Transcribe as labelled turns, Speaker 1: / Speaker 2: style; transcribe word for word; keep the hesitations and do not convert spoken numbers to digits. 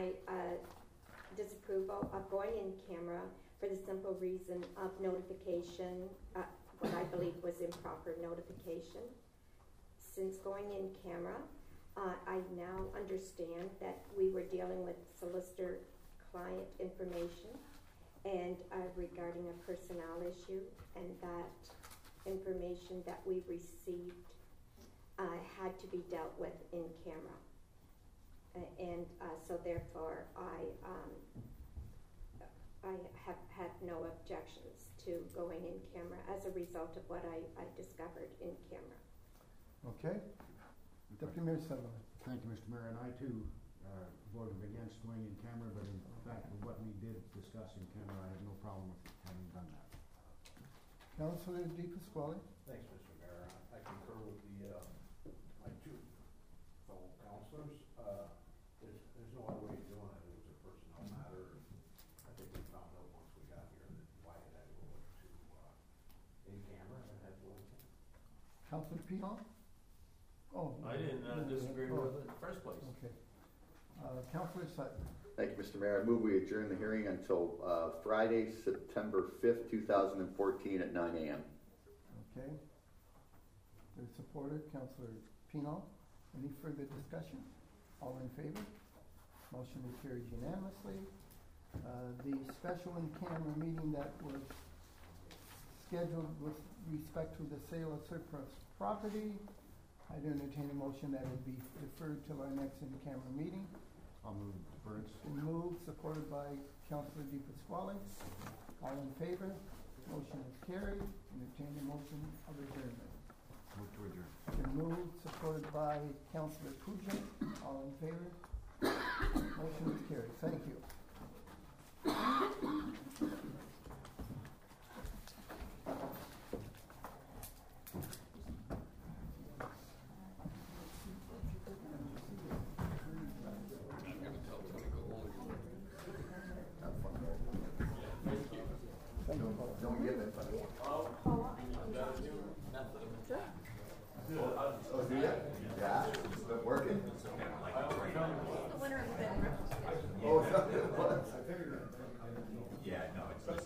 Speaker 1: my uh, disapproval of going in camera for the simple reason of notification, uh, what I believe was improper notification. Since going in camera, uh, I now understand that we were dealing with solicitor client information and uh, regarding a personnel issue, and that information that we received uh, had to be dealt with in camera. Uh, and uh, so therefore I um, I have had no objections to going in camera as a result of what I, I discovered in camera.
Speaker 2: Okay. Deputy Mayor Sutherland.
Speaker 3: Thank you, Mister Mayor. And I too uh, voted against going in camera, but in fact, with what we did discuss in camera, I have no problem with having done that.
Speaker 2: Councilor Di Pasquale.
Speaker 4: Thanks, Mister Mayor. I, I concur with the uh, my two fellow councilors. Uh, there's, there's no other way of doing it. It was a personnel matter. I think we found out once we got here that why it had to go to uh, in camera and it had to go in camera.
Speaker 2: Councilor Pinon. Oh,
Speaker 5: I didn't uh, disagree
Speaker 2: oh,
Speaker 5: with it in the first place.
Speaker 2: Okay. Uh, Councilor Sutton.
Speaker 6: Thank you, Mister Mayor. I move we adjourn the hearing until uh, Friday, September fifth, two thousand fourteen at nine A M
Speaker 2: Okay. There's supported. Councilor Pinon. Any further discussion? All in favor? Motion is carried unanimously. Uh, the special in-camera meeting that was scheduled with respect to the sale of surplus property, I'd entertain a motion that it be deferred till our next in-camera meeting.
Speaker 3: I'll move deference.
Speaker 2: Been moved, supported by Councilor Di Pasquale. All in favor? Motion is carried. Entertain a motion of adjournment.
Speaker 3: Move to adjourn.
Speaker 2: Been moved, supported by Councilor Puja. All in favor? Motion is carried. Thank you.
Speaker 6: Don't give it, but.
Speaker 5: Oh, I gotta do nothing.
Speaker 6: Oh, do